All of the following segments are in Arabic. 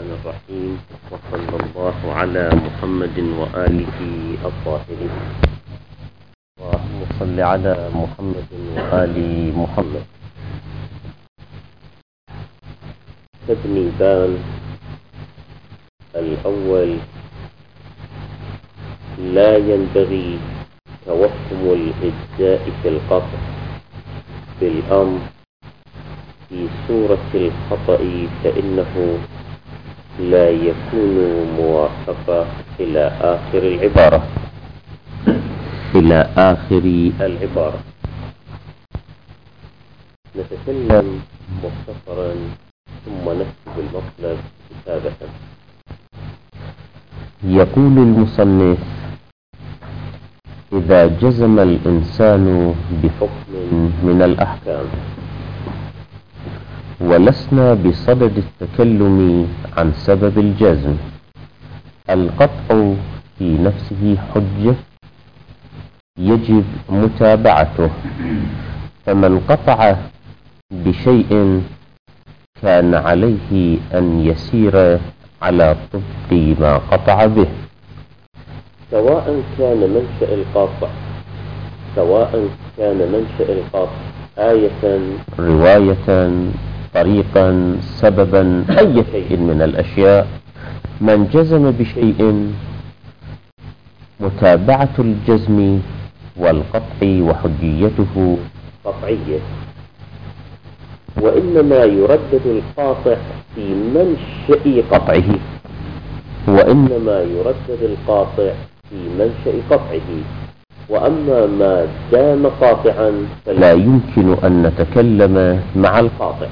الرحمن الرحيم، وصلى الله على محمد وآله الطاهرين. اللهم صل على محمد وآل محمد. تبنيبان الأول: لا ينبغي توهم الإجزاء في القطع بالأمر في سورة الخطأ، فإنه لا يكون موافقا إلى آخر العبارة. نتكلم مختصرا ثم نكتب المطلب كتابة. يقول المصنف: إذا جزم الإنسان بحكم من الأحكام ولسنا بصدد التكلم عن سبب الجزم، القطع في نفسه حجة يجب متابعته، فمن قطع بشيء كان عليه أن يسير على طبق ما قطع به، سواء كان منشأ القطع آية، رواية، طريقا، سببا، أي شيء من الأشياء. من جزم بشيء متابعة الجزم والقطع وحجيته قطعية، وإنما يردد القاطع في منشأ قطعه، وأما ما دام قاطعا فلا يمكن أن نتكلم مع القاطع.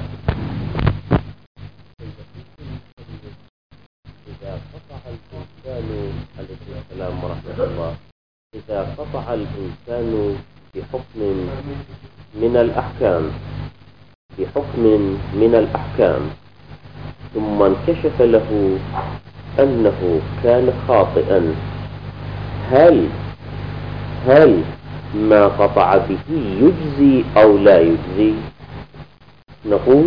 إذا قطع الإنسان بحكم من الأحكام ثم انكشف له أنه كان خاطئا، هل ما قطع به يجزي أو لا يجزي؟ نقول: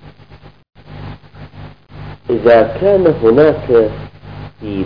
إذا كان هناك في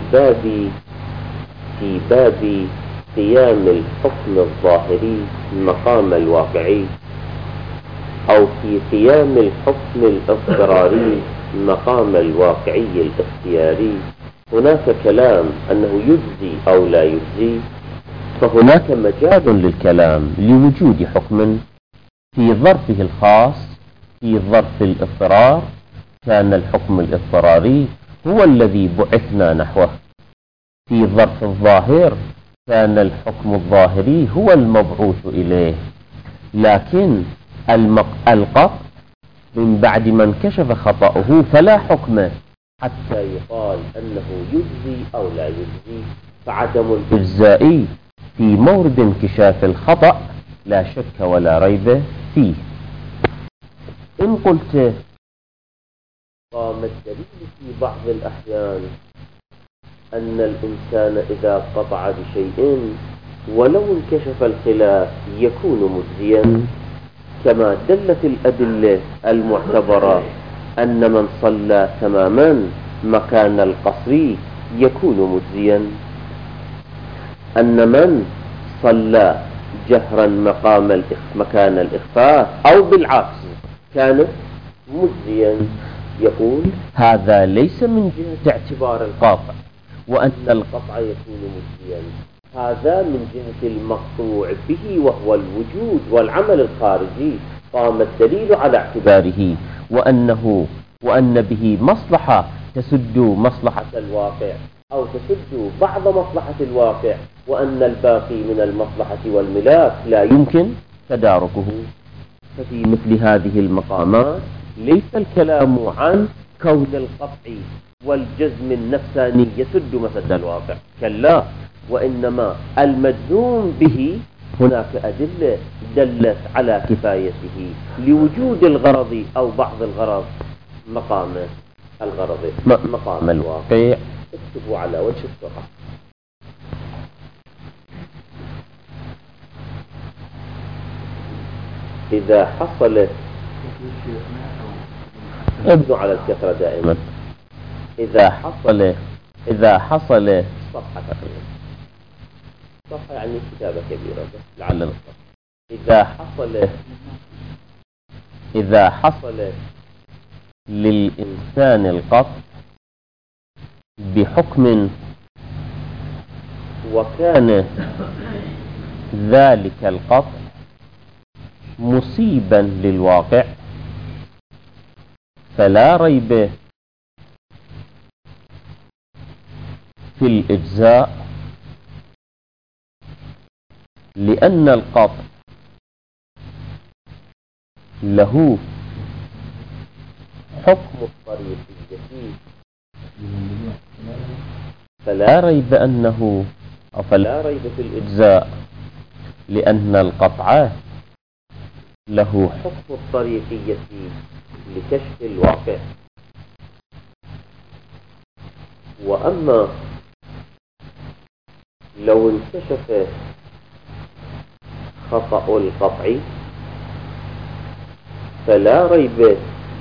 باب قيام الحكم الظاهري مقام الواقعي، أو في قيام الحكم الاضطراري مقام الواقعي الاختياري، هناك كلام أنه يجزي أو لا يجزي، فهناك مجال للكلام لوجود حكم في ظرفه الخاص. في ظرف الاضطرار كان الحكم الاضطراري هو الذي بعثنا نحوه، في ظرف الظاهر كان الحكم الظاهري هو المبعوث إليه، لكن القطع من بعد ما انكشف خطأه فلا حكم حتى يقال أنه يجزي أو لا يجزي، فعدم الإجزاء في مورد انكشاف الخطأ لا شك ولا ريب فيه. إن قلت: قام الدليل في بعض الأحيان أن الإنسان إذا قطع بشيء ولو انكشف الخلاف يكون مجزيا، كما دلت الأدلة المعتبرة أن من صلى تماما مكان القصر يكون مجزيا، أن من صلى جهرا مكان الإخفاء أو بالعكس كان مجزيا. يقول: هذا ليس من جهة اعتبار القاطع وأن القطع يكون مجزيا، هذا من جهة المقطوع به وهو الوجود والعمل الخارجي. قام الدليل على اعتباره وأن به مصلحة تسد مصلحة الواقع أو تسد بعض مصلحة الواقع، وأن الباقي من المصلحة والملاك لا يمكن تداركه. ففي مثل هذه المقامات ليس الكلام عن كون القطع والجزم النفساني يسد مسد الواقع، كلا، وإنما المجزوم به هناك أدلة دلت على كفايته لوجود الغرض أو بعض الغرض مقام الواقع. اكتبوا على وجه السرعة. إذا حصلت ابنوا على الكثرة دائما. إذا حصل صفحة تقريبا، صفحة يعني كتابة كبيرة بس لعل الصفحة. إذا حصل للإنسان القطع بحكم وكان ذلك القطع مصيبا للواقع، فلا ريب في الإجزاء، لأن القطع له حكم الطريقية، فلا ريب في الإجزاء، لأن القطع له حكم الطريقية لكشف الواقع. وأما لو انكشف خطأ القطع فلا ريب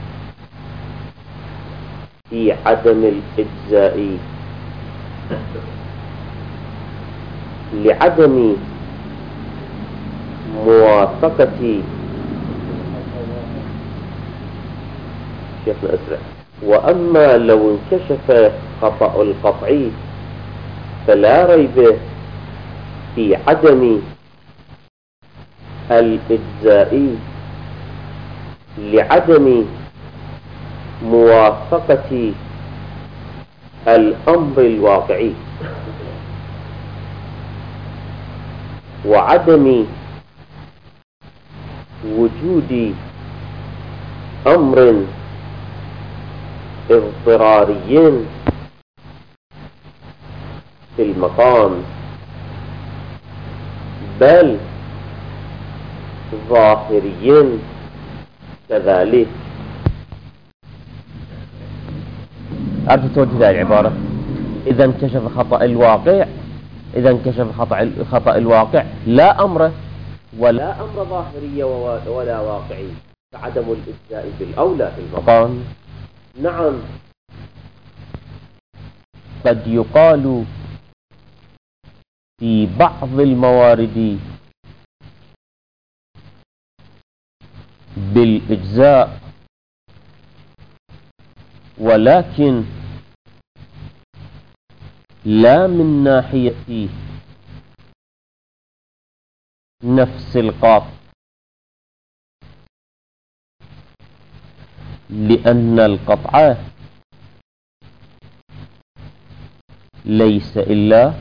في عدم الإجزاء، لعدم موافقة شيخنا أسرع. وأما لو انكشف خطأ القطع فلا ريب في عدم الإجزاء، لعدم موافقة الأمر الواقعي وعدم وجود أمر اضطراري في المقام، بل ظاهري كذلك. أرجو توجيه العبارة. إذا انكشف خطأ الواقع لا أمر ظاهري ولا واقعي، فعدم الإجزاء بالأولى في المقام. نعم، قد يقال في بعض الموارد بالإجزاء، ولكن لا من ناحية نفس القاف، لأن القطع ليس إلا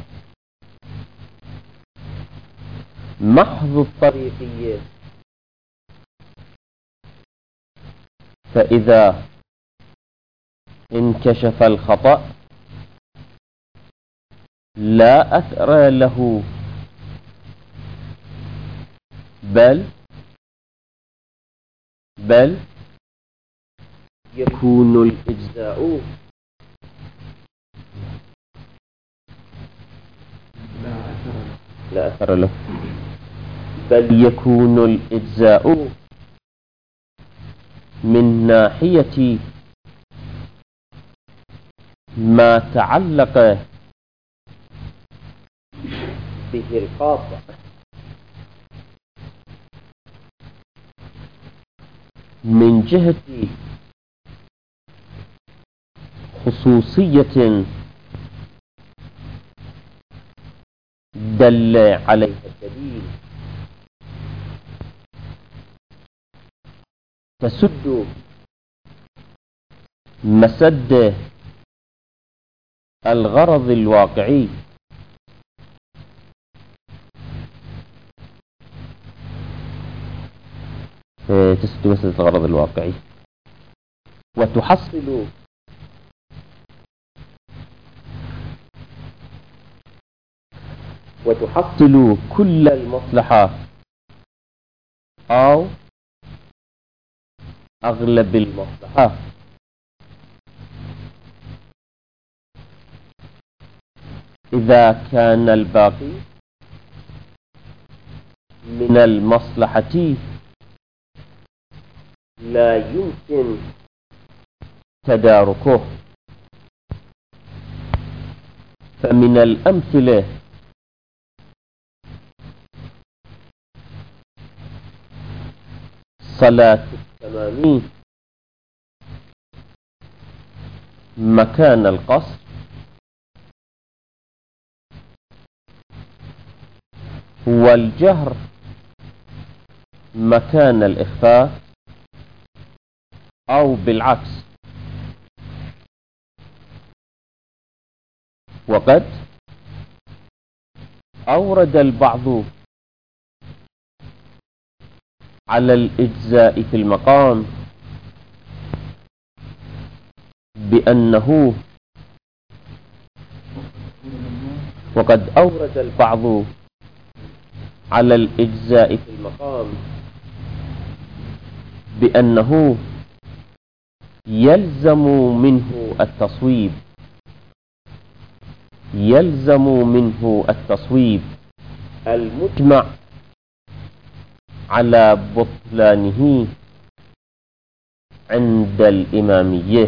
محض الطريقية، فإذا انكشف الخطأ لا أثر له، بل يكون الإجزاء لا أثر له، بل يكون الإجزاء من ناحية ما تعلق به القاطع، من جهة خصوصية دل عليها الدليل، تسد مسد الغرض الواقعي، وتحصل كل المصلحة أو أغلب المصلحة، إذا كان الباقي من المصلحة لا يمكن تداركه، فمن الأمثلة صلاة التمام مكان القصر، والجهر مكان الإخفاء، أو بالعكس. وقد أورد البعض على الإجزاء في المقام بأنه وقد أورد البعض على الإجزاء في المقام بأنه يلزم منه التصويب، يلزم منه التصويب المجمع على بطلانه عند الإمامية،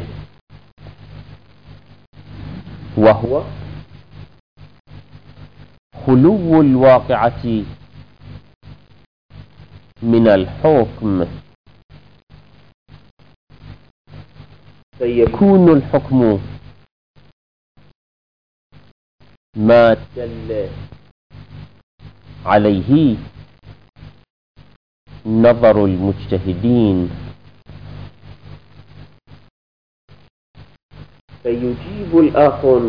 وهو خلو الواقعة من الحكم، فيكون الحكم ما دل عليه نظر المجتهدين. فيجيب الآخر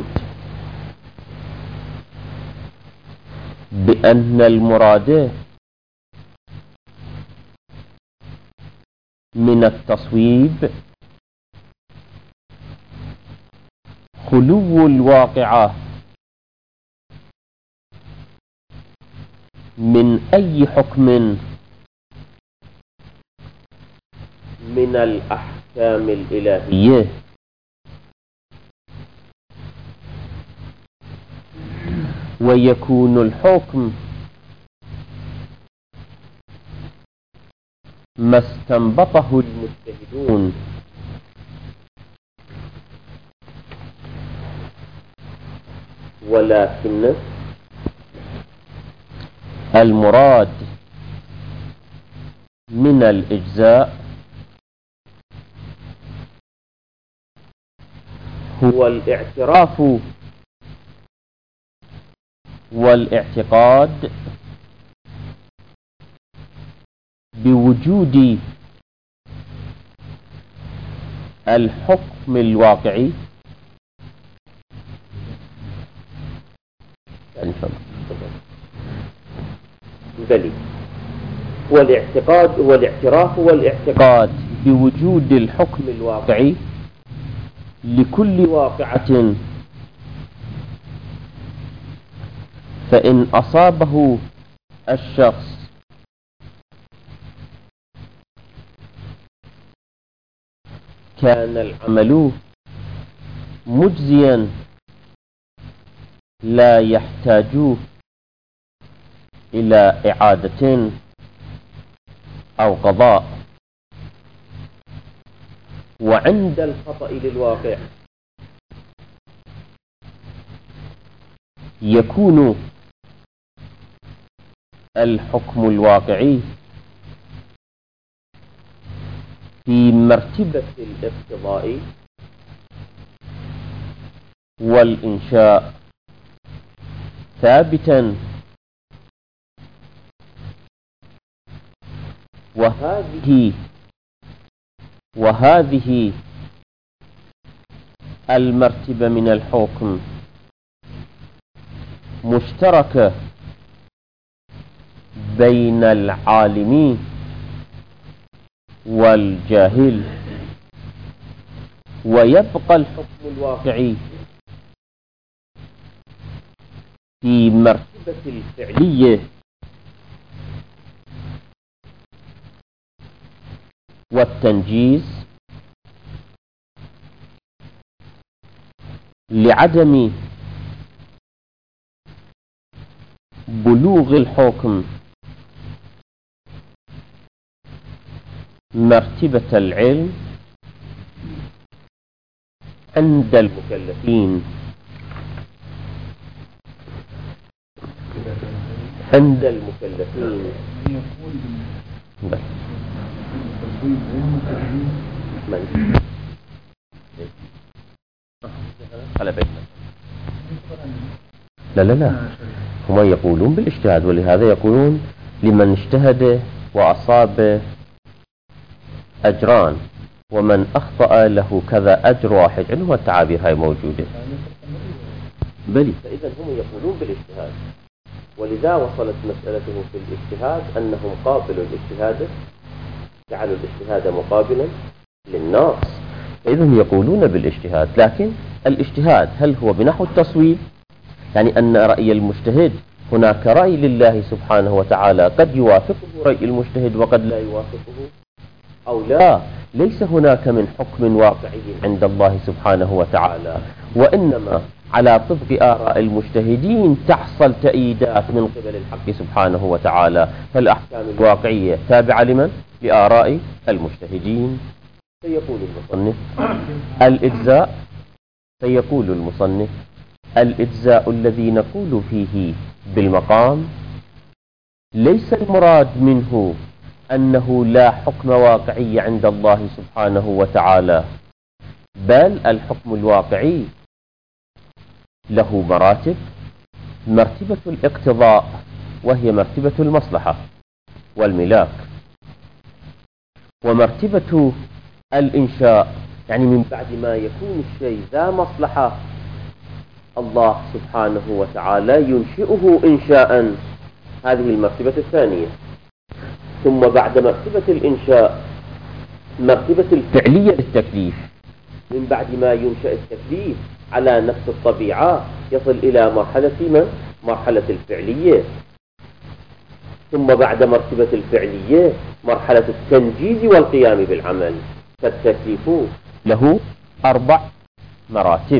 بأن المراد من التصويب خلو الواقعة من أي حكم من الأحكام الإلهية، ويكون الحكم ما استنبطه المجتهدون، ولكن المراد من الإجزاء هو الاعتراف والاعتقاد بوجود الحكم الواقعي والاعتراف والاعتقاد بوجود الحكم الواقعي لكل واقعة، فإن أصابه الشخص كان العمل مجزيا لا يحتاج إلى إعادة أو قضاء. وعند الخطأ للواقع يكون الحكم الواقعي في مرتبة الاقتضاء والإنشاء ثابتا، وهذه المرتبة من الحكم مشتركة بين العالم والجاهل، ويبقى الحكم الواقعي في مرتبة الفعلية والتنجيز لعدم بلوغ الحكم مرتبة العلم عند المكلفين. عند المكلفين. لا هم يقولون بالاجتهاد، ولهذا يقولون لمن اجتهد وأصاب أجران ومن أخطأ له كذا أجر واحد. عندهم التعابير هاي موجودة. بلي، فإذا هم يقولون بالاجتهاد، ولذا وصلت مسألته في الاجتهاد أنهم قابلوا الاجتهاد، جعلوا الاجتهاد مقابلا للنص. إذا يقولون بالاجتهاد، لكن الاجتهاد هل هو بنحو التصويب؟ يعني أن رأي المجتهد هناك رأي لله سبحانه وتعالى قد يوافقه رأي المجتهد وقد لا يوافقه، أو لا، ليس هناك من حكم واقعي عند الله سبحانه وتعالى، وإنما على طبق آراء المجتهدين تحصل تأييدات من قبل الحق سبحانه وتعالى. فالأحكام الواقعية تابعة لمن؟ لآراء المجتهدين. سيقول المصنف الإجزاء الذي نقول فيه بالمقام ليس المراد منه أنه لا حكم واقعي عند الله سبحانه وتعالى، بل الحكم الواقعي له مراتب: مرتبة الاقتضاء وهي مرتبة المصلحة والملاك، ومرتبة الإنشاء، يعني من بعد ما يكون الشيء ذا مصلحة الله سبحانه وتعالى ينشئه إنشاء، هذه المرتبة الثانية. ثم بعد مرتبة الإنشاء مرتبة الفعلية للتكليف، من بعد ما ينشأ التكليف على نفس الطبيعة يصل إلى مرحلة الفعلية. ثم بعد مرتبة الفعلية مرحلة التنجيز والقيام بالعمل. فالتكليف له 4 مراتب.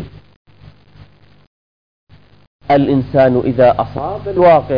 الإنسان إذا أصاب الواقع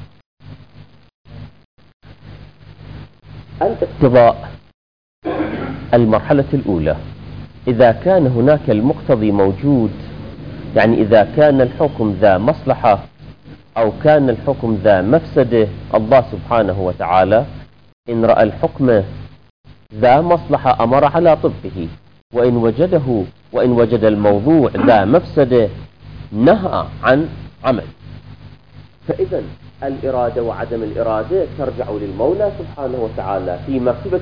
الاقتضاء المرحلة الأولى، إذا كان هناك المقتضي موجود، يعني إذا كان الحكم ذا مصلحة أو كان الحكم ذا مفسدة، الله سبحانه وتعالى إن رأى الحكم ذا مصلحة أمر على طبقه، وإن وجد الموضوع ذا مفسدة نهى عن عمل. فإذا الإرادة وعدم الإرادة ترجع للمولى سبحانه وتعالى في مرتبة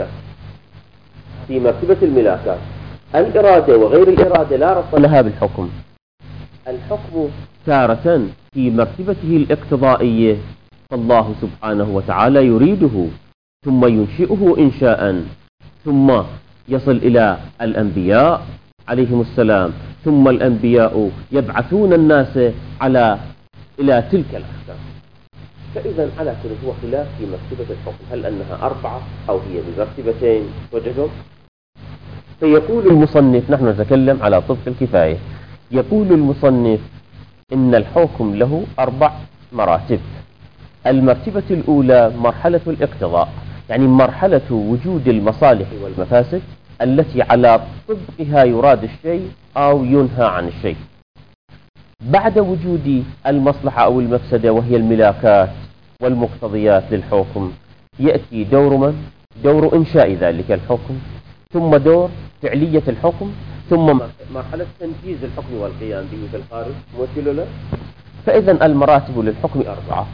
الملاكات. الإرادة وغير الإرادة لا ربط لها بالحكم. الحكم تارة في مرتبته الاقتضائية، فالله سبحانه وتعالى يريده ثم ينشئه إنشاء، ثم يصل إلى الأنبياء عليهم السلام، ثم الأنبياء يبعثون الناس إلى تلك الأحكام. فإذا على كل هو خلاف في مرتبة الحكم، هل أنها 4 أو هي بمرتبتين؟ وجدوا. فيقول المصنف، نحن نتكلم على طبق الكفاية، يقول المصنف إن الحكم له 4 مراتب. المرتبة الأولى مرحلة الاقتضاء، يعني مرحلة وجود المصالح والمفاسد التي على طبقها يراد الشيء أو ينهى عن الشيء. بعد وجود المصلحة أو المفسدة وهي الملاكات والمقتضيات للحكم، يأتي دور إنشاء ذلك الحكم، ثم دور فعلية الحكم، ثم مرحلة تنفيذ الحكم والقيام به في الخارج. موكل له. فإذا المراتب للحكم 4.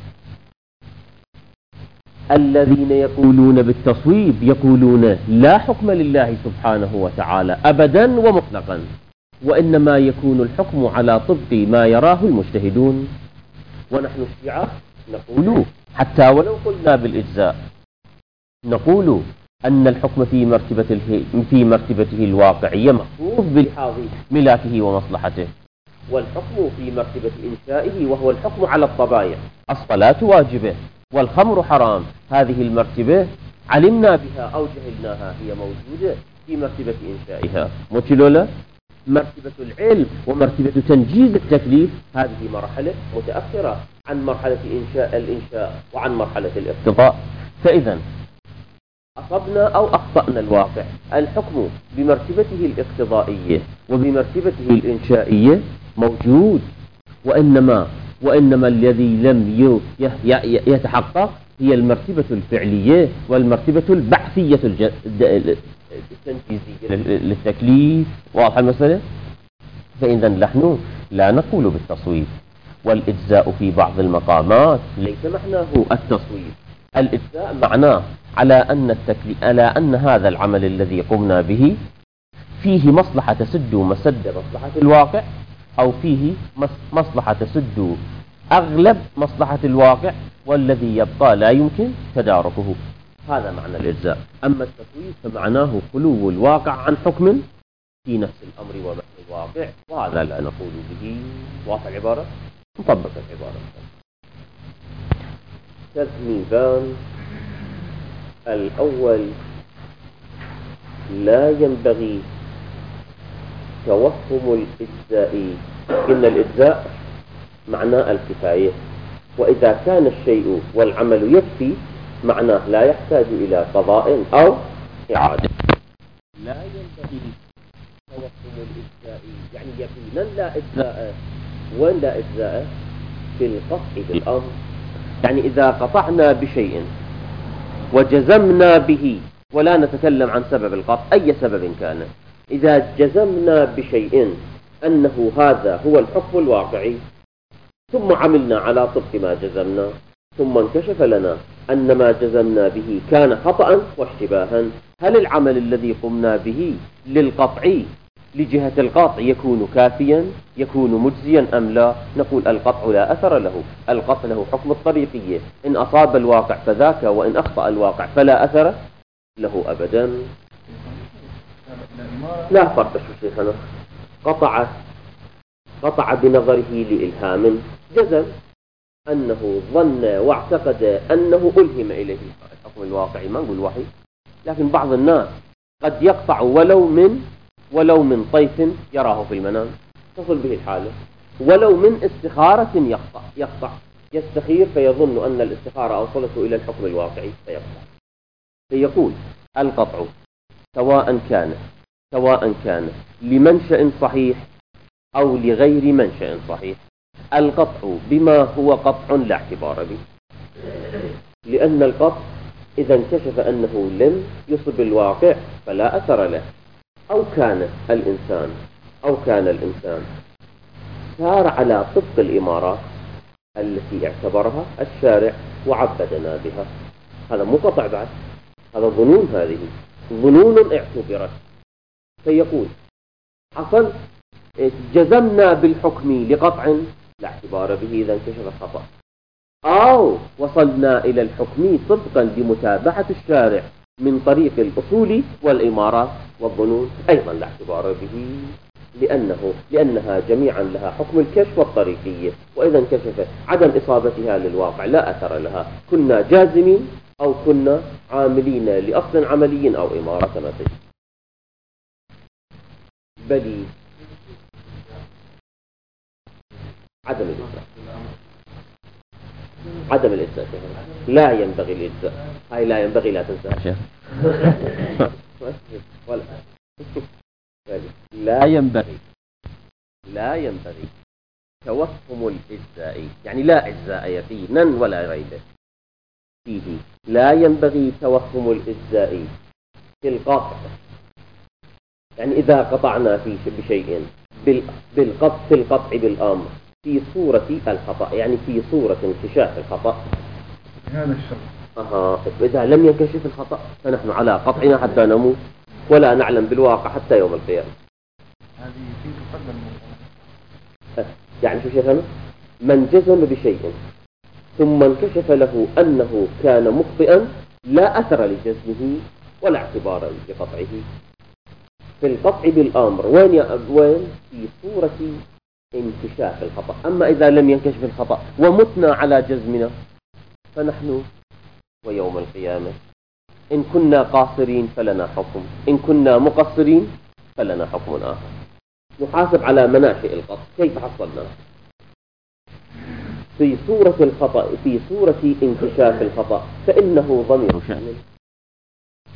الذين يقولون بالتصويب يقولون لا حكم لله سبحانه وتعالى أبدا ومطلقا، وإنما يكون الحكم على طبق ما يراه المجتهدون. ونحن الشيعة نقول حتى ولو قلنا بالإجزاء، نقول أن الحكم في مرتبته الواقعية مخصوص بلحاظ ملاكه ومصلحته، والحكم في مرتبة إنشائه وهو الحكم على الطبائع. الصلاة واجبة والخمر حرام، هذه المرتبة علمنا بها أو جهلناها، هي موجودة في مرتبة إنشائها. متلولة مرتبة العلم ومرتبة تنجيز التكليف، هذه مرحلة متأخرة عن مرحلة الإنشاء وعن مرحلة الاقتضاء. فإذا أصبنا أو أخطأنا الواقع، الحكم بمرتبته الاقتضائية وبمرتبته الإنشائية موجود، وإنما وإنما الذي لم يتحقق هي المرتبة الفعلية والمرتبة البعثية التنفيذية للتكليف. واضح المسألة؟ فإذا نحن لا نقول بالتصويب، والإجزاء في بعض المقامات ليس معناه التصويب. الإجزاء معناه على أن هذا العمل الذي قمنا به فيه مصلحة تسد مسد مصلحة الواقع، أو فيه مصلحة تسد أغلب مصلحة الواقع، والذي يبقى لا يمكن تداركه. هذا معنى الإجزاء. أما التصويب فمعناه خلو الواقع عن حكم في نفس الأمر ومعنى الواقع، وهذا لا نقول به. واضح العبارة؟ نطبق العبارة. تذنيبان: الأول لا ينبغي توهم الإجزاء. إن الإجزاء معناه الكفاية، وإذا كان الشيء والعمل يكفي معناه لا يحتاج إلى قضاء أو إعادة. لا ينبغي توهم الإجزاء يعني يقينا لا إجزاء. وين لا إجزاء؟ في القطع بالأمر. يعني إذا قطعنا بشيء وجزمنا به، ولا نتكلم عن سبب القطع أي سبب كان، إذا جزمنا بشيء أنه هذا هو الحكم الواقعي، ثم عملنا على طبق ما جزمنا، ثم انكشف لنا أن ما جزمنا به كان خطأ واشتباها، هل العمل الذي قمنا به للقطع لجهة القطع يكون كافيا، يكون مجزيا أم لا؟ نقول القطع لا أثر له. القطع له حكم الطريقية، إن أصاب الواقع فذاك، وإن أخطأ الواقع فلا أثر له أبدا. لا فرق شو شيخنا. قطع بنظره لإلهام، جزم أنه ظن واعتقد أنه ألهم إليه الحكم الواقعي، ما نقول وحي. لكن بعض الناس قد يقطع ولو من طيف يراه في المنام تصل به الحالة، ولو من استخارة يقطع يستخير فيظن أن الاستخارة أوصلته إلى الحكم الواقعي فيقطع. فيقول القطع سواء كان لمنشأ صحيح أو لغير منشأ صحيح، القطع بما هو قطع لا اعتبار به، لأن القطع إذا انكشف أنه لم يصب الواقع فلا أثر له. أو كان الإنسان سار على طبق الإمارات التي اعتبرها الشارع وعبدنا بها، هذا مو قطع بعد، هذا ظنون، هذه ظنون اعتبرت. فيقول حصل جزمنا بالحكم لقطع لا اعتبار به إذا انكشف الخطأ، أو وصلنا إلى الحكم طبقا لمتابعة الشارع من طريق الأصول والإمارات والظنون، أيضا لا اعتبار به، لأنها جميعا لها حكم الكشف والطريقية، وإذا انكشفت عدم إصابتها للواقع لا أثر لها، كنا جازمين أو كنا عاملين لأصل عملي أو إمارة كما تجد. بل عدم الإجزاء لا ينبغي الإجزاء، هاي لا ينبغي، لا تنسى. لا ينبغي توهم الإجزاء، يعني لا إجزاء يقينا ولا ريب فيه. لا ينبغي توهم الإجزاء في القطع، يعني إذا قطعنا بشيء في القطع بالأمر في صورة الخطأ، يعني في صورة انكشاف الخطأ، هذا الشرط. إذا لم ينكشف الخطأ فنحن على قطعنا حتى نموت ولا نعلم بالواقع حتى يوم القيامة. هذه في تقدم يعني شو شيخنا؟ من جزم بشيء ثم انكشف له أنه كان مخطئا لا أثر لجزمه ولا اعتبار لقطعه. في القطع بالأمر وين في صورة انكشاف الخطأ. أما إذا لم ينكشف الخطأ ومتنا على جزمنا فنحن ويوم القيامة إن كنا قاصرين فلنا حكم، إن كنا مقصرين فلنا حكم آخر، نحاسب على مناشئ القطع كيف حصلنا. في صورة الخطأ، في صورة انكشاف الخطأ، فإنه ضمير شأن،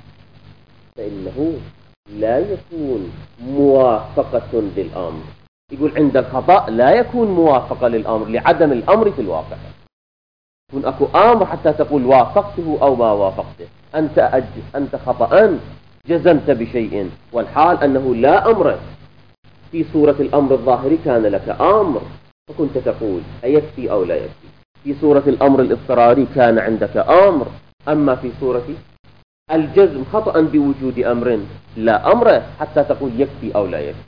فإنه لا يكون موافقة للأمر، يقول عند الخطأ لا يكون موافقة للأمر لعدم الأمر في الواقع. يكون أكو أمر حتى تقول وافقته أو ما وافقته. أنت خطأ جزمت بشيء والحال أنه لا أمر. في صورة الأمر الظاهري كان لك أمر فكنت تقول أيكفي أو لا يكفي. في صورة الأمر الاضطراري كان عندك أمر. أما في صورة الجزم خطأ بوجود أمر لا أمر حتى تقول يكفي أو لا يكفي،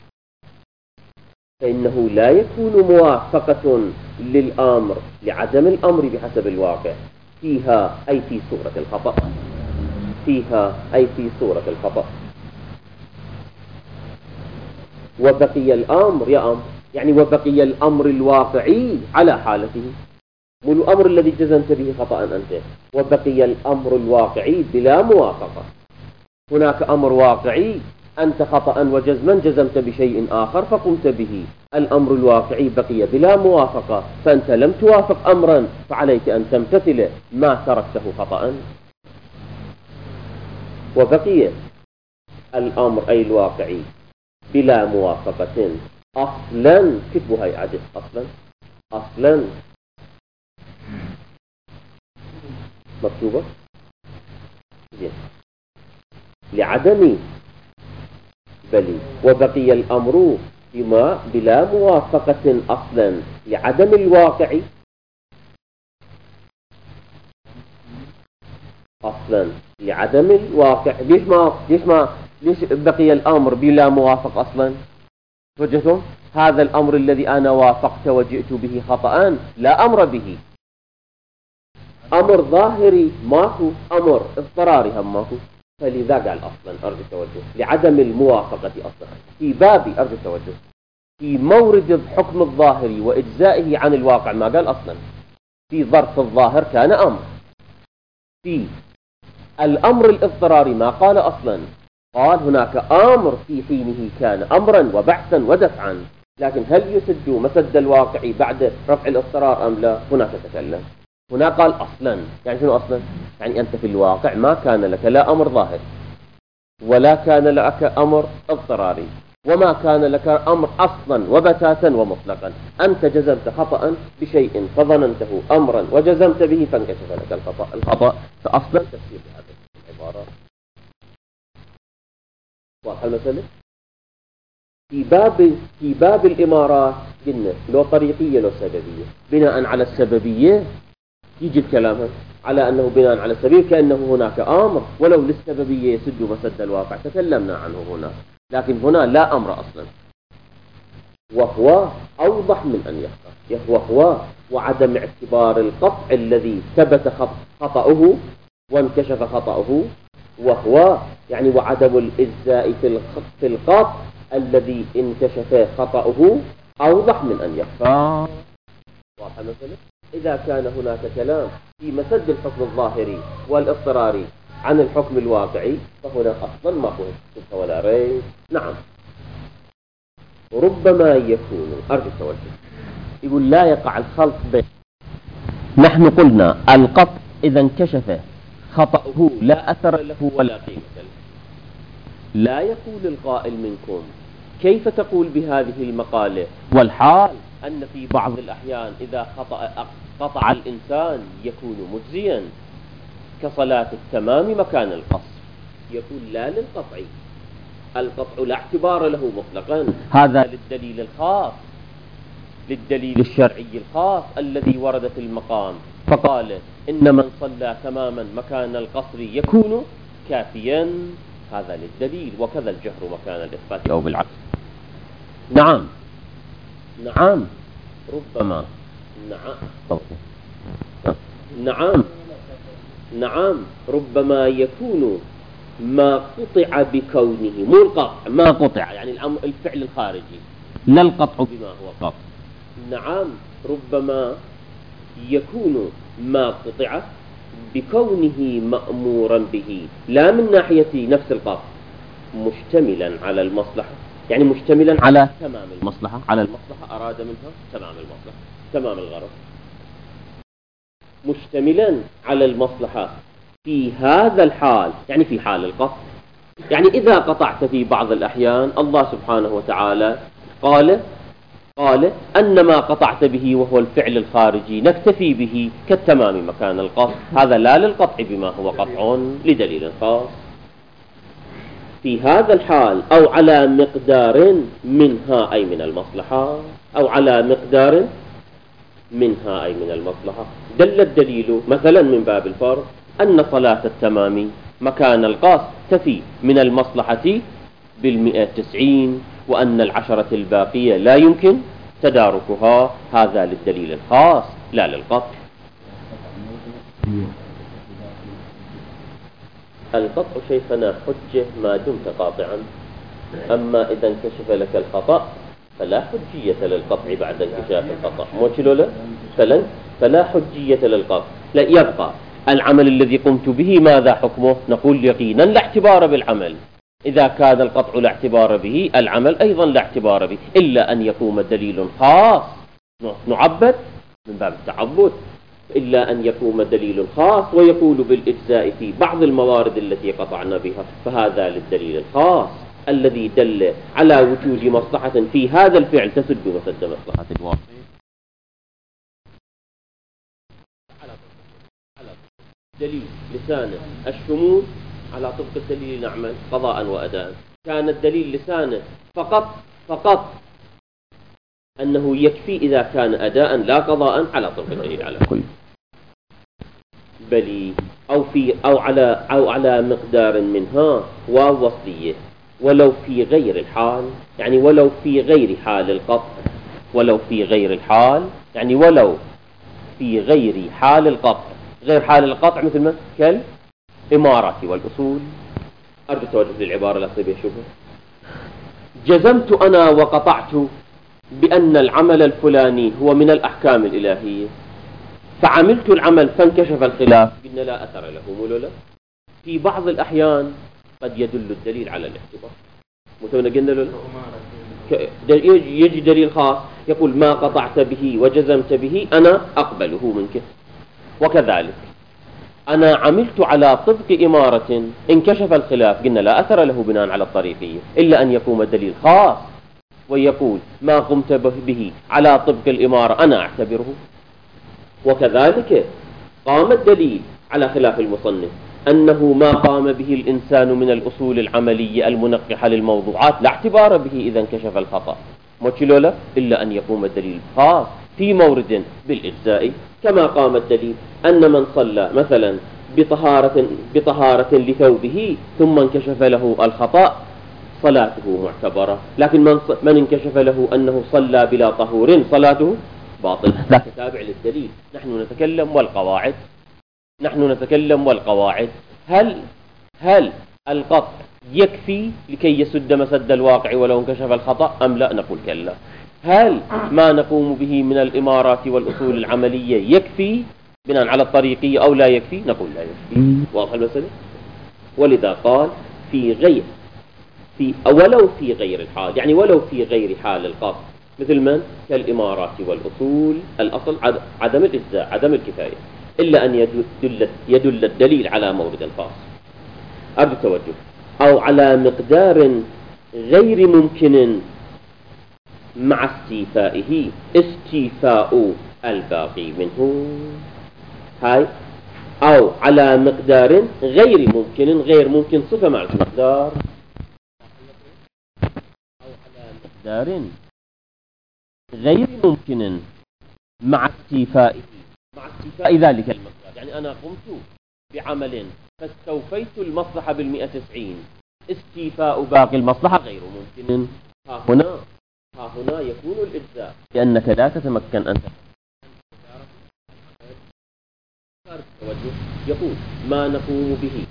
فإنه لا يكون موافقة للأمر لعدم الأمر بحسب الواقع فيها أي في صورة الخطأ. فيها أي في صورة الخطأ. وبقي الأمر يا أمر يعني وبقي الأمر الواقعي على حالته، مو الأمر الذي جزمت به خطأ أنت. وبقي الأمر الواقعي بلا موافقة. هناك أمر واقعي أنت خطأ وجزما جزمت بشيء آخر فقمت به. الأمر الواقعي بقي بلا موافقة، فأنت لم توافق أمرا فعليك أن تمتثله ما تركته خطأ. وبقي الأمر أي الواقعي بلا موافقة أصلا. كتبوا هاي عدد أصلا مكتوبة لعدم بلي. وبقي الأمر بما بلا موافقة أصلا لعدم الواقع أصلا لعدم الواقع. ليش بقي الأمر بلا موافق أصلا؟ وجدتم هذا الأمر الذي أنا وافقت وجئت به خطأ لا أمر به. أمر ظاهري ماكو، أمر اضطراري هم ماكو. فلذا قال أصلا أرجو التوجه لعدم الموافقة أصلا في باب أرجو التوجه في مورد الحكم الظاهري وإجزائه عن الواقع ما قال أصلا. في ظرف الظاهر كان أمر. في الأمر الاضطراري ما قال أصلا. قال هناك أمر في حينه كان أمرا وبحثا ودفعا، لكن هل يسد مسد الواقع بعد رفع الاضطرار أم لا؟ هناك تكلم. هنا قال أصلا. يعني شنو أصلا؟ يعني أنت في الواقع ما كان لك لا أمر ظاهر ولا كان لك أمر اضطراري وما كان لك أمر أصلا وبتاتا ومطلقا. أنت جزمت خطأ بشيء فظننته أمرا وجزمت به فانكشف لك الخطأ فأصلا تفسير هذه العبارة. واضح المسألة؟ في باب الإمارات قلنا لو طريقية لو سببية. بناء على السببية يجي الكلام على أنه بناء على السبيل كأنه هناك أمر ولو للسببية يسد مسد الواقع تكلمنا عنه هنا، لكن هنا لا أمر أصلا. وهو أوضح من أن يخطأ. وهو وعدم اعتبار القطع الذي ثبت خطأه وانكشف خطأه. وهو يعني وعدم الإجزاء في القطع الذي انكشف خطأه أوضح من أن يخطأ. واضح مثلا؟ إذا كان هناك كلام في مسد الحكم الظاهري والاضطراري عن الحكم الواقعي فهنا أصلا ما هو شبهة ولا ريب. نعم. ربما يكون أرجو التوجه يقول لا يقع الخلط بين. نحن قلنا القطع إذا انكشف خطأه لا أثر له ولا قيمة له. لا يقول القائل منكم كيف تقول بهذه المقالة والحال أن في بعض الأحيان إذا قطع الإنسان يكون مجزيا كصلاة التمام مكان القصر. يقول لا للقطع. القطع لا اعتبار له مطلقا. هذا للدليل الخاص للدليل الشرعي الخاص الذي ورد في المقام فقال إن من صلى تماما مكان القصر يكون كافيا. هذا للدليل. وكذا الجهر مكان الإثبات أو بالعكس. نعم ربما نعم ربما يكون ما قطع بكونه مو القطع ما قطع يعني الفعل الخارجي لا القطع بما هو قطع. نعم ربما يكون ما قطع بكونه مأمورا به لا من ناحية نفس القطع مشتملا على المصلحة يعني مشتملا على تمام المصلحة. على المصلحة أراد منها تمام المصلحة تمام الغرض. مشتملا على المصلحة في هذا الحال يعني في حال القطع. يعني إذا قطعت في بعض الأحيان الله سبحانه وتعالى قال قال أن ما قطعت به وهو الفعل الخارجي نكتفي به كالتمام مكان القطع، هذا لا للقطع بما هو قطع لدليل خاص. في هذا الحال أو على مقدار منها أي من المصلحة، أو على مقدار منها أي من المصلحة، دل الدليل مثلا من باب الفرض أن صلاة التمام مكان القاص تفي من المصلحة ب190، وأن العشرة الباقية لا يمكن تداركها، هذا للدليل الخاص لا للقطع. القطع شيخنا حجة ما دمت قاطعا، أما إذا انكشف لك الخطأ فلا حجية للقطع بعد انكشاف الخطأ، فلا حجية للقطع، لا يبقى العمل الذي قمت به ماذا حكمه؟ نقول يقينا لا اعتبار بالعمل، إذا كان القطع لا اعتبار به العمل أيضا لا اعتبار به، إلا أن يقوم دليل خاص نعبد من باب التعبد، إلا أن يقوم دليل خاص ويقول بالإجزاء في بعض الموارد التي قطعنا بها، فهذا للدليل الخاص الذي دل على وجود مصلحة في هذا الفعل تسد مسد مصلحة الواقع. دليل لسانه الشمول على طبق الدليل نعمل قضاء وأداء، كان الدليل لسانه فقط أنه يكفي إذا كان أداء لا قضاء على طبق الدليل على كل بلي أو على مقدار منها ووصلية، ولو في غير الحال، يعني ولو في غير حال القطع، ولو في غير الحال يعني ولو في غير حال القطع، غير حال القطع مثل ما كالإمارات والأصول. أرجو توجه للعبارة لا تصيب شبهة. جزمت أنا وقطعت بأن العمل الفلاني هو من الأحكام الإلهية، فعملت العمل فانكشف الخلاف، قلنا لا أثر له ملولا. في بعض الأحيان قد يدل الدليل على الاعتبار، متونا قلنا له يجي دليل خاص يقول ما قطعت به وجزمت به أنا أقبله منك، وكذلك أنا عملت على طبق إمارة انكشف الخلاف، قلنا لا أثر له بناء على الطريقية، إلا أن يقوم دليل خاص ويقول ما قمت به على طبق الإمارة أنا أعتبره. وكذلك قام الدليل على خلاف المصنف أنه ما قام به الإنسان من الأصول العملية المنقحة للموضوعات لا اعتبار به إذا انكشف الخطأ، موتشلولا، إلا أن يقوم الدليل خاص في مورد بالإجزاء، كما قام الدليل أن من صلى مثلا بطهارة لثوبه ثم انكشف له الخطأ صلاته معتبرة، لكن من انكشف له أنه صلى بلا طهور صلاته باطل، لكن تابع للدليل. نحن نتكلم والقواعد هل القطع يكفي لكي يسد مسد الواقع ولو انكشف الخطأ أم لا؟ نقول كلا. هل ما نقوم به من الإمارات والأصول العملية يكفي بناء على الطريقية أو لا يكفي؟ نقول لا يكفي. واضح المسألة؟ ولذا قال ولو في غير الحال، يعني ولو في غير حال القطع، مثل من كالإمارات والأصول، الأصل عدم الإجزاء عدم الكفاية، إلا أن يدل الدليل على مورد خاص. أرجو التوجه. أو على مقدار غير ممكن مع استيفائه، استيفاء الباقي منه، هاي أو على مقدار غير ممكن صفة مع المقدار، أو على مقدار غير ممكن مع استيفاء ذلك المقدار، يعني أنا قمت بعمل فاستوفيت المصلحة بال190، استيفاء باقي المصلحة غير ممكن، ها هنا يكون الإجزاء، لأنك لا تتمكن أن يقول ما نقوم به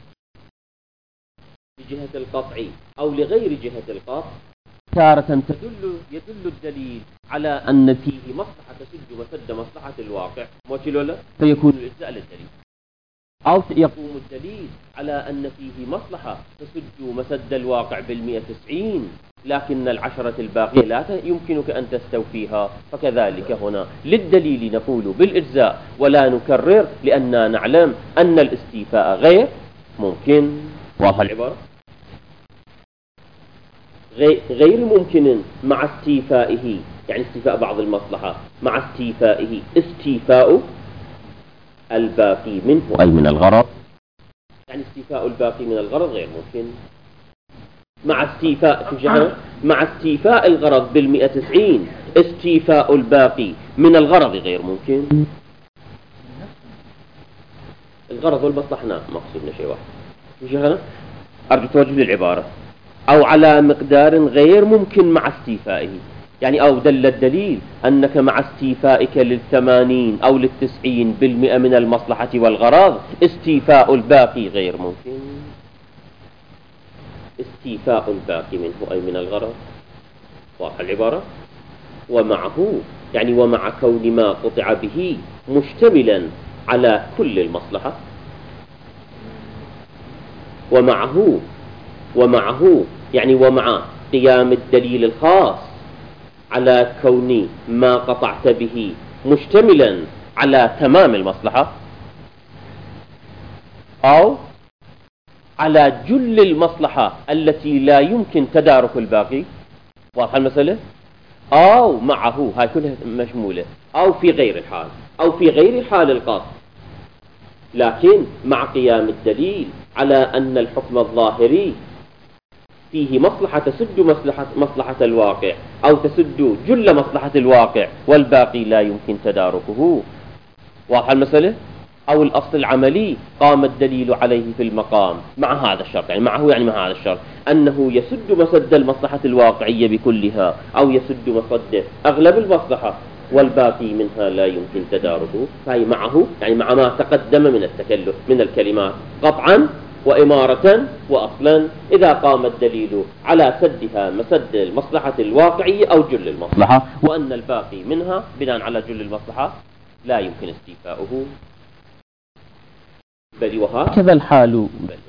بجهة القطع أو لغير جهة القطع، تارة يدل الدليل على أن فيه مصلحة تسد مسد مصلحة الواقع، فيكون الإجزاء للدليل، أو يقوم الدليل على أن فيه مصلحة تسد مسد الواقع بال190، لكن العشرة الباقية لا يمكنك أن تستوفيها، فكذلك هنا للدليل نقول بالإجزاء ولا نكرر، لأننا نعلم أن الاستيفاء غير ممكن. واضح العبارة؟ غير ممكن مع استيفائه يعني استيفاء بعض المصلحة مع استيفائه استيفاء الباقي منه أي من الغرض، يعني استيفاء الباقي من الغرض غير ممكن. مع استيفاء الغرض بال190 استيفاء الباقي من الغرض غير ممكن. الغرض والمصلحة مقصودنا شيء واحد. أرجو توجه للعبارة. أو على مقدار غير ممكن مع استيفائه، يعني أو دل الدليل أنك مع استيفائك لل80 أو لل90% من المصلحة والغرض استيفاء الباقي غير ممكن. استيفاء الباقي منه أي من الغرض. واضح العبارة. ومعه يعني ومع كون ما قطع به مشتملا على كل المصلحة. ومعه يعني ومع قيام الدليل الخاص على كون ما قطعت به مشتملا على تمام المصلحة أو على جل المصلحة التي لا يمكن تدارك الباقي. واضح المسألة. أو معه، هاي كلها مشمولة. أو في غير حال القطع، لكن مع قيام الدليل على أن الحكم الظاهري فيه مصلحة تسد مصلحة الواقع أو تسد جل مصلحة الواقع والباقي لا يمكن تداركه. واضح المسألة. أو الأصل العملي قام الدليل عليه في المقام مع هذا الشرط، يعني معه يعني مع هذا الشرط أنه يسد مسد المصلحة الواقعية بكلها أو يسد مسد أغلب المصلحة والباقي منها لا يمكن تداركه. فهي معه يعني مع ما تقدم من التكلف من الكلمات قطعا وإمارة وأصلا إذا قام الدليل على سدها مسد المصلحة الواقعية أو جل المصلحة، وأن الباقي منها بناء على جل المصلحة لا يمكن استيفاؤه. بل وهكذا الحال.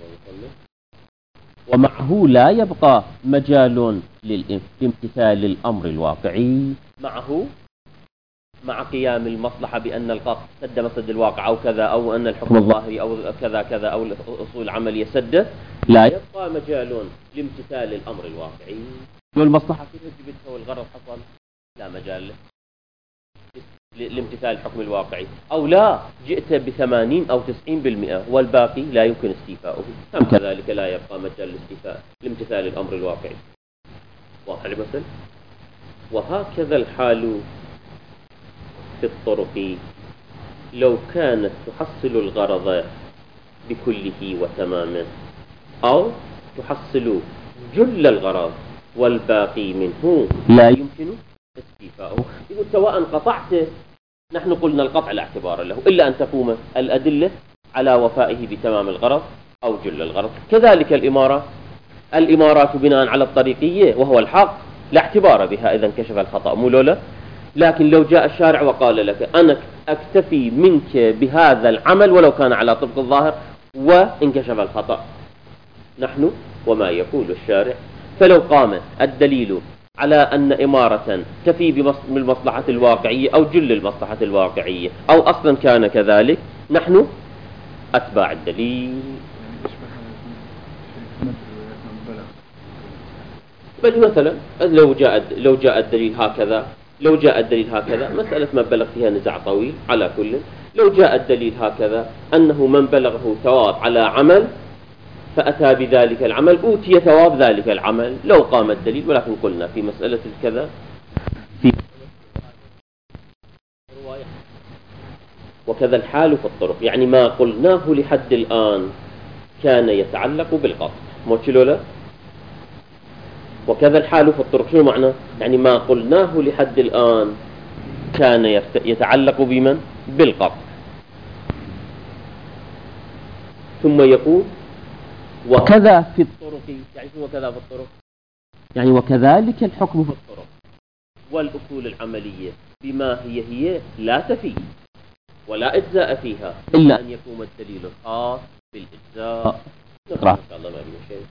ومعه لا يبقى مجال لامتثال الأمر الواقعي. معه مع قيام المصلحة بأن القطع سد مسد الواقع أو كذا، أو أن الحكم الظاهري أو كذا كذا أو الأصول العملية سد، لا يبقى مجال لامتثال الأمر الواقعي. والمصلحة كيف جبتها والغرض حصل، لا مجال لامتثال الحكم الواقعي. أو لا جئت ب80 أو 90% والباقي لا يمكن استيفاؤه، كذلك لا يبقى مجال لامتثال الأمر الواقعي. واضح المثل. وهكذا الحال في الطرق لو كانت تحصل الغرض بكله وتمامه أو تحصل جل الغرض والباقي منه لا يمكن استيفاؤه. يقول سواء قطعت، نحن قلنا القطع لا اعتبار له إلا أن تقوم الأدلة على وفائه بتمام الغرض أو جل الغرض. كذلك الإمارات بناء على الطريقية وهو الحق لا اعتبار بها إذا انكشف الخطأ، مو لولا. لكن لو جاء الشارع وقال لك أنا أكتفي منك بهذا العمل ولو كان على طبق الظاهر وانكشف الخطأ، نحن وما يقول الشارع. فلو قام الدليل على أن إمارة تفي بالمصلحة الواقعية أو جل المصلحة الواقعية أو أصلا كان كذلك، نحن أتباع الدليل. بل مثلا لو جاء الدليل هكذا مسألة من بلغ فيها نزاع طويل. على كل، لو جاء الدليل هكذا أنه من بلغه ثواب على عمل فأتى بذلك العمل أوتي ثواب ذلك العمل لو قام الدليل. ولكن قلنا في مسألة الكذا في رواية. وكذا الحال في الطرق، يعني ما قلناه لحد الآن كان يتعلق بالقطع، موتشلولا. وكذا الحال في الطرق شنو معنى؟ يعني ما قلناه لحد الآن كان يتعلق بمن؟ بالقطع. ثم يقول وكذا في الطرق، يعني شنو وكذا في الطرق؟ يعني وكذلك الحكم في الطرق والأصول العملية بما هي لا تفي ولا إجزاء فيها إلا أن يقوم الدليل الخاص بالإجزاء. نقرأ إن شاء الله ما بيه شيء.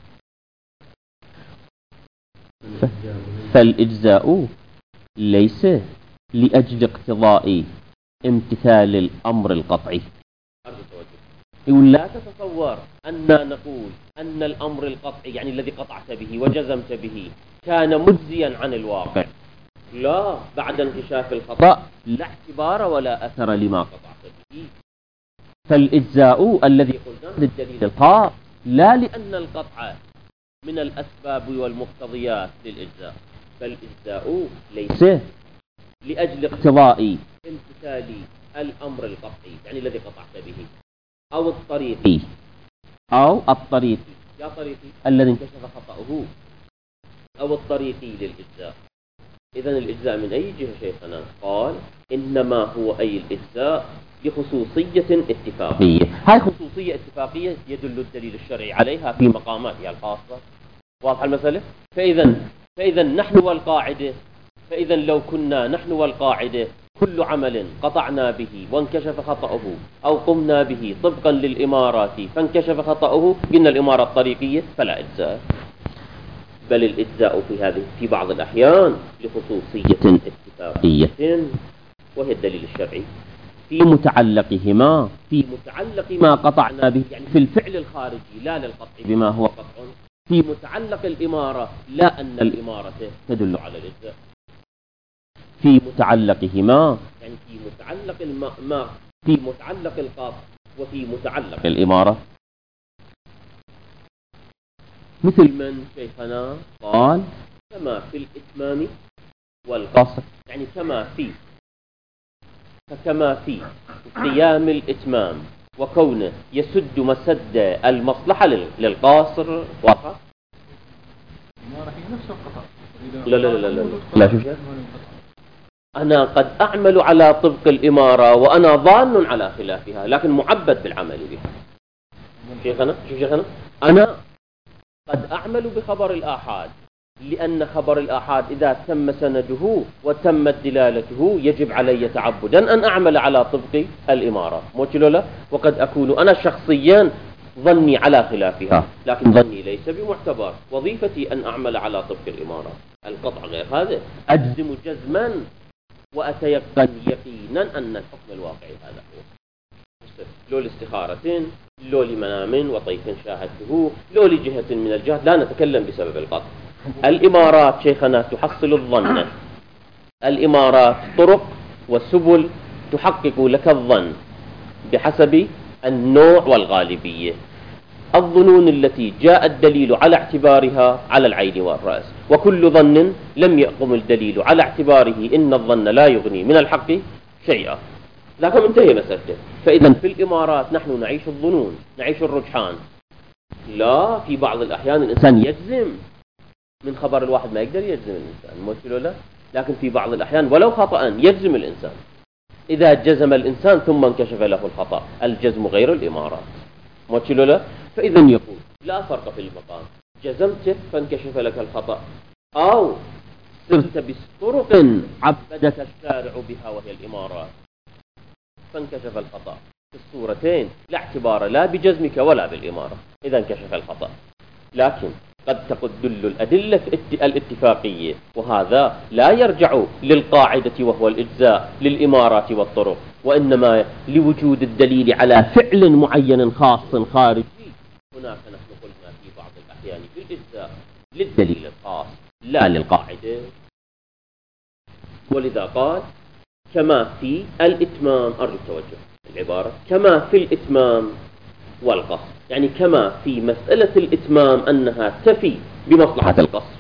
فالإجزاء ليس لأجل اقتضاء امتثال الأمر القطعي. يقول لا تتصور أننا نقول أن الأمر القطعي يعني الذي قطعت به وجزمت به كان مجزيا عن الواقع، لا، بعد انكشاف الخطأ لا اعتبار ولا أثر لما قطعت به. فالإجزاء الذي قلنا للدليل الخاص، لا لأن القطع من الأسباب والمقتضيات للإجزاء، فالإجزاء ليس لأجل اقتضاء امتثال الأمر القطعي، يعني الذي قطعت به، أو الطريقي يا طريقي الذي انكشف خطأه، أو الطريقي للإجزاء. إذن الإجزاء من أي جهة شيخنا؟ قال إنما هو أي الإجزاء بخصوصية اتفاقية. هاي خصوصية اتفاقية يدل الدليل الشرعي عليها في مقاماتها الخاصة. واضح المسألة؟ فإذا نحن والقاعدة، فإذا لو كنا نحن والقاعدة كل عمل قطعنا به وانكشف خطأه أو قمنا به طبقا للإمارات فانكشف خطأه، قلنا الإمارة الطريقية فلا إجزاء، بل الإجزاء في بعض الأحيان لخصوصية اتفاقية، وهي الدليل الشرعي في متعلق ما قطعنا به، يعني في الفعل الخارجي لا للقطع بما هو قطع، في متعلق الإمارة لا أن الإمارة تدل على الإجزاء، في متعلقهما يعني في متعلق القطع وفي متعلق الإمارة. مثل من شيخنا قال كما في الإتمام والقصر، يعني كما في قيام الإتمام وكونه يسد مسد المصلحة للقاصر. واضح؟ لا شوف، أنا قد أعمل على طبق الإمارة وأنا ظان على خلافها، لكن معبد بالعمل بها. شيخنا أنا قد أعمل بخبر الآحاد، لأن خبر الآحاد إذا تم سنده وتمت دلالته يجب علي تعبدا أن أعمل على طبق الإمارة، وقد أكون أنا شخصيا ظني على خلافها، لكن ظني ليس بمعتبر، وظيفتي أن أعمل على طبق الإمارة. القطع غير هذا، أجزم جزما وأتيقن يقينا أن الحكم الواقعي هذا هو، لو لاستخارة، لو لمنام وطيف شاهدته، لو لجهة من الجهات، لا نتكلم بسبب القطع. الإمارات شيخنا تحصل الظن، الإمارات طرق وسبل تحقق لك الظن بحسب النوع والغالبية. الظنون التي جاء الدليل على اعتبارها على العين والرأس، وكل ظن لم يقم الدليل على اعتباره إن الظن لا يغني من الحق شيئا، لكن انتهي مسألته. فإذا في الإمارات نحن نعيش الظنون، نعيش الرجحان. لا، في بعض الأحيان الإنسان يجزم من خبر الواحد، ما يقدر يجزم الإنسان، لكن في بعض الأحيان ولو خطأ يجزم الإنسان. إذا جزم الإنسان ثم انكشف له الخطأ، الجزم غير الإمارات، فإذا يقول لا فرق في المقام، جزمت فانكشف لك الخطأ، أو سرت بطرق عبدك الشارع بها وهي الإمارات فانكشف الخطأ، في الصورتين لا اعتبار لا بجزمك ولا بالإمارة إذا انكشف الخطأ. لكن قد تدل الأدلة الاتفاقية، وهذا لا يرجع للقاعدة وهو الإجزاء للإمارات والطرق، وإنما لوجود الدليل على فعل معين خاص خارجي. هناك نحن قلنا في بعض الأحيان بالإجزاء للدليل الخاص لا للقاعدة. ولذا قال كما في الإتمام، أرجو التوجه العبارة، كما في الإتمام والقصر، يعني كما في مسألة الإتمام أنها تفي بمصلحة القصر.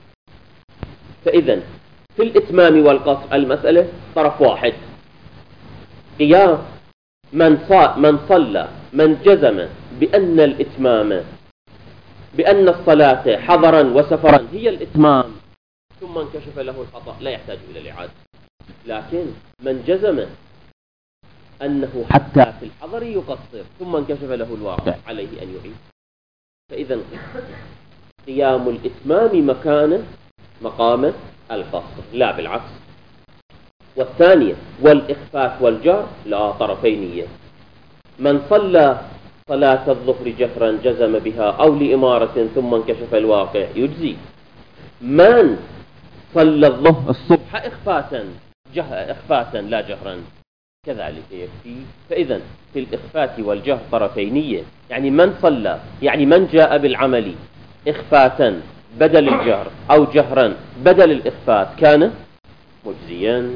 فإذا في الإتمام والقصر المسألة طرف واحد، قيام من صلى من جزم بأن الإتمام، بأن الصلاة حضرا وسفرا هي الإتمام ثم انكشف له الخطأ لا يحتاج إلى الإعادة. لكن من جزم أنه حتى في الحضر يقصر ثم انكشف له الواقع عليه أن يعيد. فإذا قيام الإتمام مقام القصر لا بالعكس. والثانية والإخفاف والجهر لا طرفينية، من صلى صلاة الظهر جهرا جزم بها أو لإمارة ثم انكشف الواقع يجزي. من صلى الصبح إخفاتا لا جهرا كذلك يكفي. فإذا في الإخفات والجهر طرفينية، يعني من صلى، يعني من جاء بالعمل إخفاتا بدل الجهر أو جهرا بدل الإخفات كان مجزيا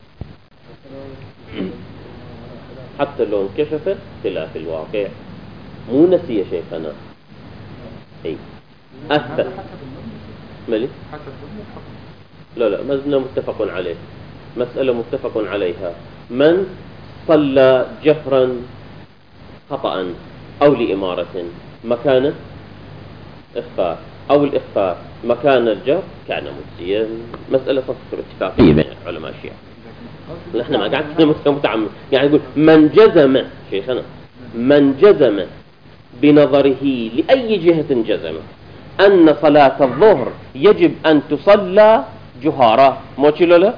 حتى لو انكشف خلاف الواقع. مو نسي شيخنا. اي أثبت ملي لا مزنا متفق عليه، مسألة متفق عليها. من صلى جهرا خطأ أو لإمارة مكان إخفاء، أو الإخفاء مكان الجهر، كان مجزيا. مسألة تصدر اتفاقية بين علماء الشيعة. نحن ما قاعد متعمد، يعني يقول من جزم شيخنا، من جزم بنظره لأي جهة جزم أن صلاة الظهر يجب أن تصلى جهارا، مو له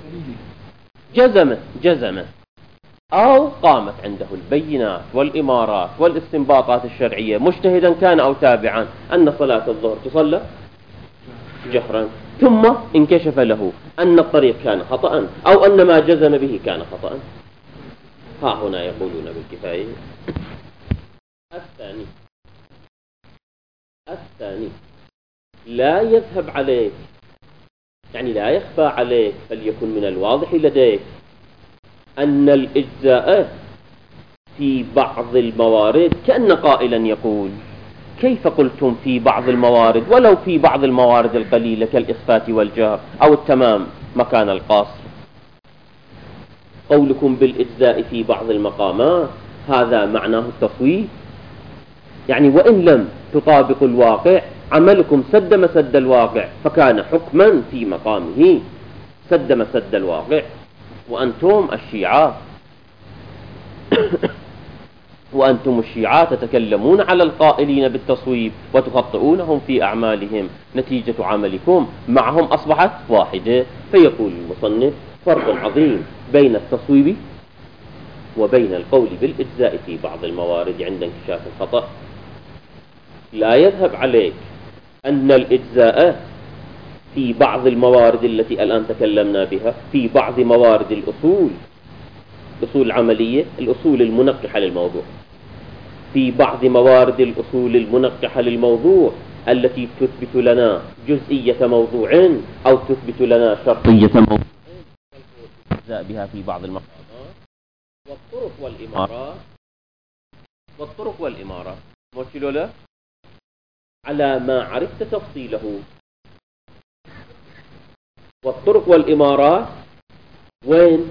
جزم أو قامت عنده البينات والإمارات والاستنباطات الشرعية مجتهدا كان أو تابعا أن صلاة الظهر تصلى جهرا، ثم انكشف له أن الطريق كان خطأ أو أن ما جزم به كان خطأ، ها هنا يقولون بالكفاية. الثاني لا يذهب عليك، يعني لا يخفى عليك، فليكن من الواضح لديك أن الإجزاء في بعض الموارد، كأن قائلا يقول كيف قلتم في بعض الموارد ولو في بعض الموارد القليلة كالإخفات والجهر أو التمام مكان القصر؟ قولكم بالإجزاء في بعض المقامات هذا معناه التصويب، يعني وإن لم تطابق الواقع عملكم سد مسد الواقع، فكان حكما في مقامه سد مسد الواقع. وأنتم الشيعة تتكلمون على القائلين بالتصويب وتخطئونهم في أعمالهم، نتيجة عملكم معهم أصبحت واحدة. فيقول المصنف فرق عظيم بين التصويب وبين القول بالإجزاء في بعض الموارد عند انكشاف الخطأ. لا يذهب عليك أن الإجزاء في بعض الموارد التي الآن تكلمنا بها، في بعض موارد الأصول العملية، الأصول المنقحة للموضوع، في بعض موارد الأصول المنقحة للموضوع التي تثبت لنا جزئية موضوع أو تثبت لنا شرطية موضوع الإجزاء بها في بعض المقامات. والطرق والإمارات موشلولا على ما عرفت تفصيله. والطرق والإمارات وين؟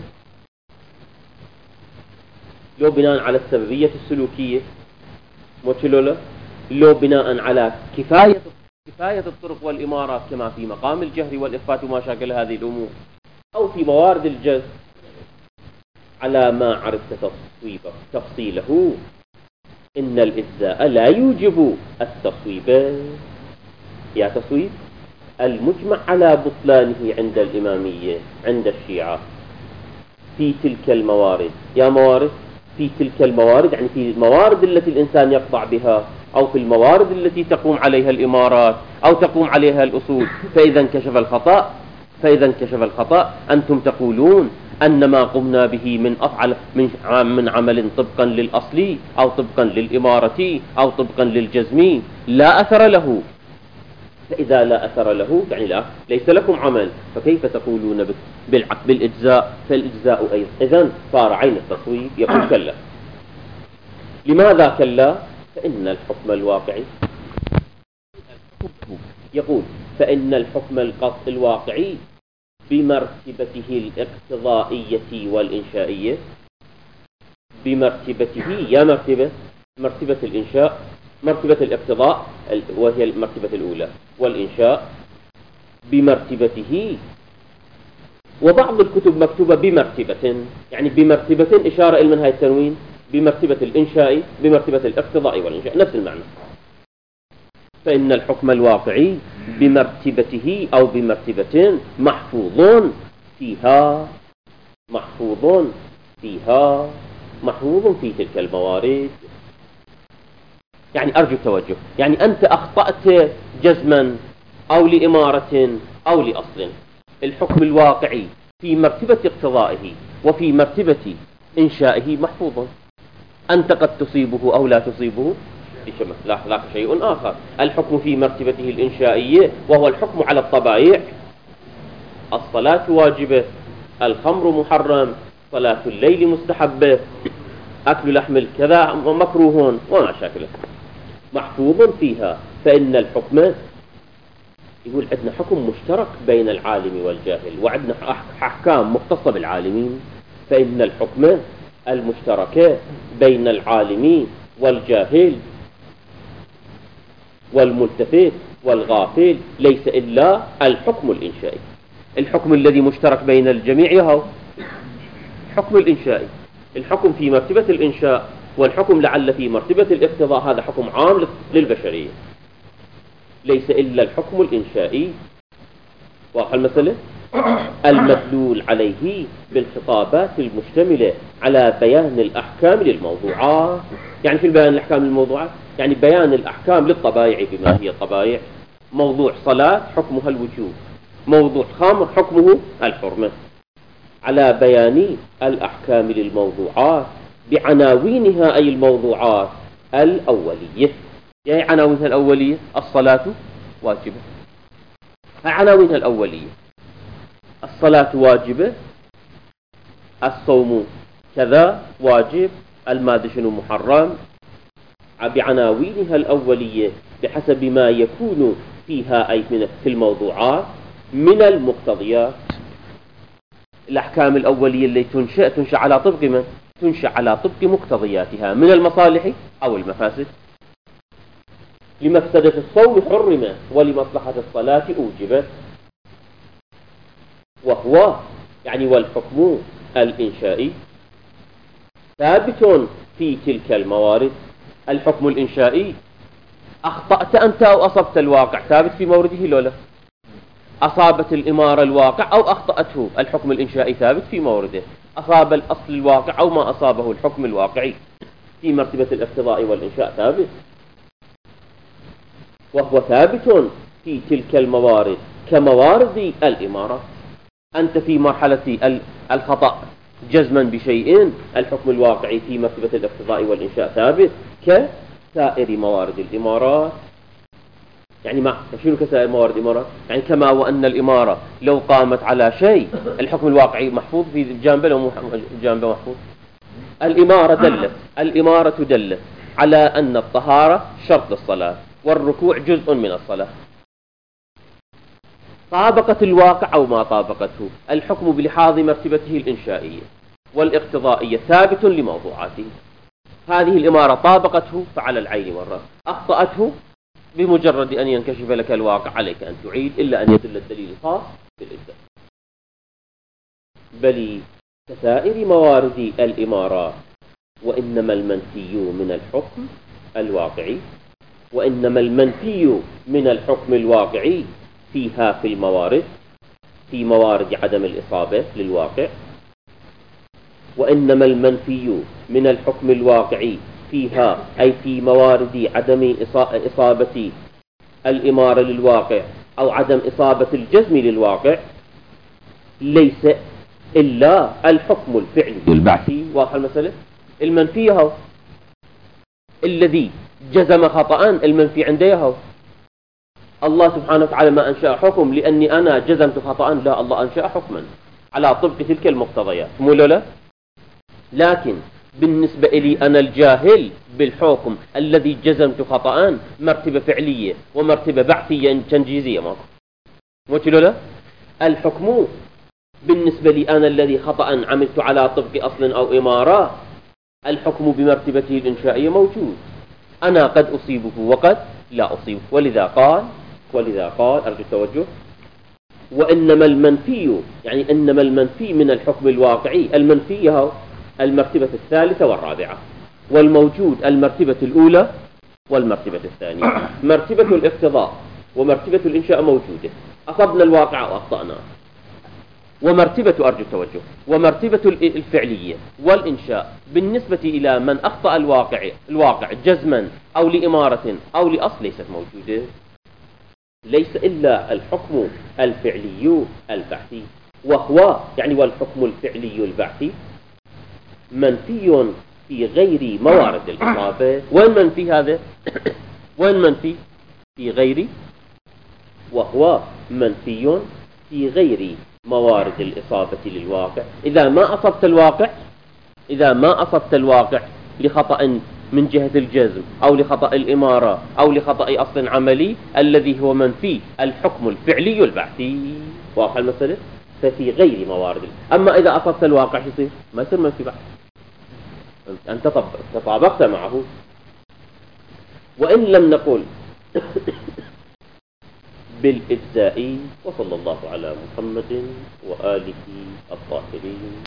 لو بناء على السببية السلوكية موشلولا، لو بناء على كفاية الطرق والإمارات كما في مقام الجهر والإخفات وما شاكل هذه الأمور، أو في موارد الجزم على ما عرفت تفصيله. إن الإجزاء لا يوجب التصويب، يا تصويب المجمع على بطلانه عند الإمامية عند الشيعة في تلك الموارد، يا موارد في تلك الموارد، يعني في الموارد التي الإنسان يقطع بها، أو في الموارد التي تقوم عليها الإمارات أو تقوم عليها الأصول. فإذا انكشف الخطأ أنتم تقولون أن ما قمنا به من عمل طبقا للأصل أو طبقا للإمارة أو طبقا للجزم لا أثر له. فإذا لا أثر له يعني ليس لكم عمل، فكيف تقولون بالإجزاء؟ فالإجزاء أيضا إذن صار عين التصويب. يقول كلا. لماذا كلا؟ فإن الحكم الواقعي، يقول فإن الحكم الواقعي بمرتبته الاقتضائية والإنشائية، بمرتبته، يا مرتبة الإنشاء، مرتبة الاقتضاء وهي المرتبة الأولى، والإنشاء بمرتبته. وبعض الكتب مكتوبة بمرتبة، يعني بمرتبة إشارة إلى منها التنوين، بمرتبة الإنشاء بمرتبة الاقتضاء والإنشاء، نفس المعنى. فإن الحكم الواقعي بمرتبته أو بمرتبة محفوظ في تلك الموارد. يعني أرجو التوجه، يعني أنت أخطأت جزما أو لإمارة أو لأصل. الحكم الواقعي في مرتبة اقتضائه وفي مرتبة إنشائه محفوظ، أنت قد تصيبه أو لا تصيبه، لا شيء آخر. الحكم في مرتبته الإنشائية وهو الحكم على الطبائع، الصلاة واجبة، الخمر محرم، صلاة الليل مستحبة، أكل لحم الكذا مكروه وما شاكله محفوظ فيها. فإن الحكم يقول عندنا حكم مشترك بين العالم والجاهل، وعندنا أحكام مختصة بالعالمين. فإن الحكم المشترك بين العالم والجاهل والملتفت والغافل ليس إلا الحكم الإنشائي. الحكم الذي مشترك بين الجميع هو حكم الإنشائي. الحكم في مرتبة الإنشاء والحكم لعل في مرتبة الاقتضاء هذا حكم عام للبشرية، ليس إلا الحكم الإنشائي. واضح المسألة؟ المدلول عليه بالخطابات المشتملة على بيان الأحكام للموضوعات. يعني في البيان الأحكام للموضوعات يعني بيان الأحكام للطبائع بما هي الطبائع. موضوع صلاة حكمها الوجوب، موضوع خمر حكمه الحرمة، على بيان الأحكام للموضوعات بعناوينها أي الموضوعات الأولية. يعني عناوينها الأولية الصلاة واجبة، عناوينها الأولية الصلاة واجبة، الصوم كذا واجب، المادة شنو محرم، بعناوينها الأولية بحسب ما يكون فيها أي في الموضوعات من المقتضيات. الأحكام الأولية اللي تنشأ على طبق من؟ تنشأ على طبق مقتضياتها من المصالح أو المفاسد. لمفسدة الصوم حرم ولمصلحة الصلاة أوجبت. وهو يعني والحكم الإنشائي ثابت في تلك الموارد. الحكم الإنشائي أخطأت أنت أو أصبت الواقع ثابت في مورده لولا. أصابت الإمارة الواقع أو أخطأته الحكم الإنشائي ثابت في مورده. أصاب الأصل الواقع أو ما أصابه الحكم الواقعي في مرتبة الاقتضاء والإنشاء ثابت. وهو ثابت في تلك الموارد كموارد الإمارة. أنت في مرحلة الخطأ جزما بشيء الحكم الواقعي في مرتبة الاقتضاء والإنشاء ثابت كسائر موارد الإمارات. يعني ما شنو كسائر موارد الإمارات؟ يعني كما وأن الإمارة لو قامت على شيء الحكم الواقعي محفوظ في جانبه لو جانبه محفوظ. الإمارة دلت على أن الطهارة شرط للصلاة والركوع جزء من الصلاة. طابقت الواقع أو ما طابقته الحكم بلحاظ مرتبته الإنشائية والاقتضائية ثابت لموضوعاته. هذه الإمارة طابقته فعلى العين والرأس، أخطأته بمجرد أن ينكشف لك الواقع عليك أن تعيد إلا أن يدل الدليل الخاص بالإجزاء. بل كسائر موارد الإمارات وإنما المنفي من الحكم الواقعي، وإنما المنفي من الحكم الواقعي فيها في موارد عدم الإصابة للواقع، وإنما المنفي من الحكم الواقعي فيها أي في موارد عدم إصابة الإمارة للواقع أو عدم إصابة الجزم للواقع ليس إلا الحكم الفعلي البعثي. واضح المسألة؟ المنفي هو الذي جزم خطأ، المنفي عنده هو الله سبحانه وتعالى ما أنشأ حكم لأني أنا جزمت خطأ، لا، الله أنشأ حكما على طبق تلك المقتضيات مو لا. لكن بالنسبة لي أنا الجاهل بالحكم الذي جزمت خطأ مرتبة فعلية ومرتبة بعثية تنجيزية ماكو لا. الحكم بالنسبة لي أنا الذي خطأ عملت على طبق أصل أو إمارة الحكم بمرتبته الإنشائية موجود. أنا قد أصيبه وقد لا أصيبه. ولذا قال أرجو التوجه وإنما المنفي يعني إنما المنفي من الحكم الواقعي المنفي هو المرتبة الثالثة والرابعة، والموجود المرتبة الأولى والمرتبة الثانية. مرتبة الاقتضاء ومرتبة الإنشاء موجودة، أصبنا الواقع وأخطأنا. ومرتبة أرجو التوجه ومرتبة الفعلية والإنشاء بالنسبة إلى من أخطأ الواقع جزما أو لإمارة أو لأصل ليست موجودة. ليس إلا الحكم الفعلي البعثي، وهو يعني والحكم الفعلي البعثي منفي في غير موارد الإصابة. وين منفي هذا؟ وين منفي؟ في غير، وهو منفي في غير موارد الإصابة للواقع. إذا ما أصبت الواقع لخطأ من جهة الجزم أو لخطأ الإمارة أو لخطأ أصل عملي الذي هو منفي الحكم الفعلي البحثي. واضح المسألة؟ ففي غير موارد. أما إذا أصبت الواقع يصير ما يصير منفي بحث، أنت تطابقت معه. وإن لم نقل بالإجزاء. وصلى الله على محمد وآله الطاهرين.